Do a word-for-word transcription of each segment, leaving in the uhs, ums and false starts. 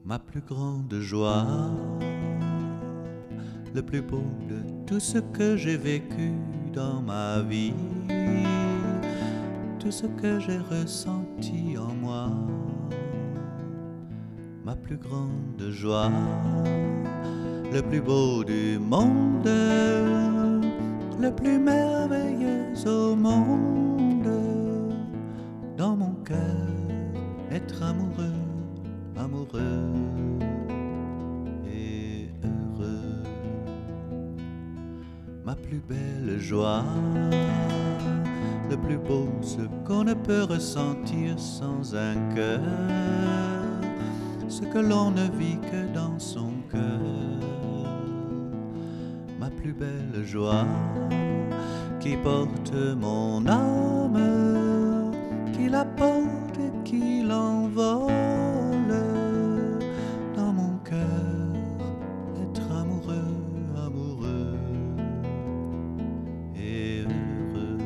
ma plus grande joie, le plus beau de tout ce que j'ai vécu dans ma vie, tout ce que j'ai ressenti en moi, ma plus grande joie, le plus beau du monde, le plus merveilleux au monde, dans mon cœur, être amoureux, amoureux et heureux. Ma plus belle joie, le plus beau, ce qu'on ne peut ressentir sans un cœur, ce que l'on ne vit que dans son cœur. Ma plus belle joie, qui porte mon âme, qui la porte et qui l'envole, dans mon cœur, être amoureux, amoureux et heureux.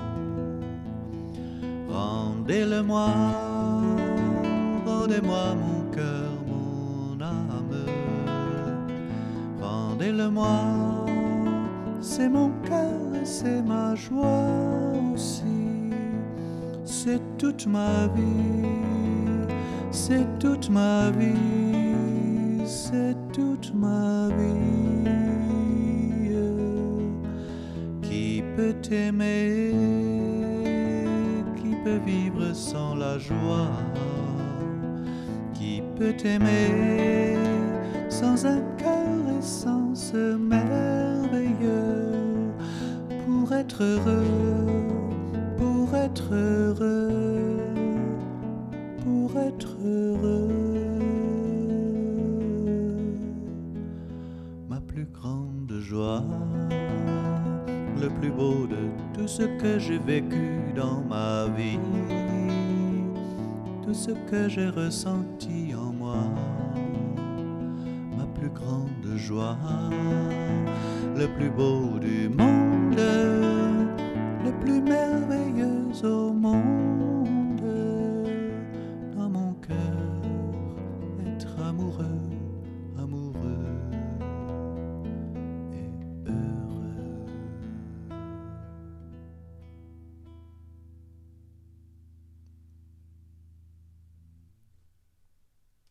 Rendez-le-moi, rendez-moi mon cœur, mon âme, rendez-le-moi, c'est mon cœur et c'est ma joie aussi. C'est toute ma vie, c'est toute ma vie, c'est toute ma vie. Qui peut t'aimer, qui peut vivre sans la joie, qui peut t'aimer sans un cœur et sans ce merveilleux, pour être heureux, pour être heureux, pour être heureux. Ma plus grande joie, le plus beau de tout ce que j'ai vécu dans ma vie, tout ce que j'ai ressenti en moi, ma plus grande joie, le plus beau du monde, le plus merveilleux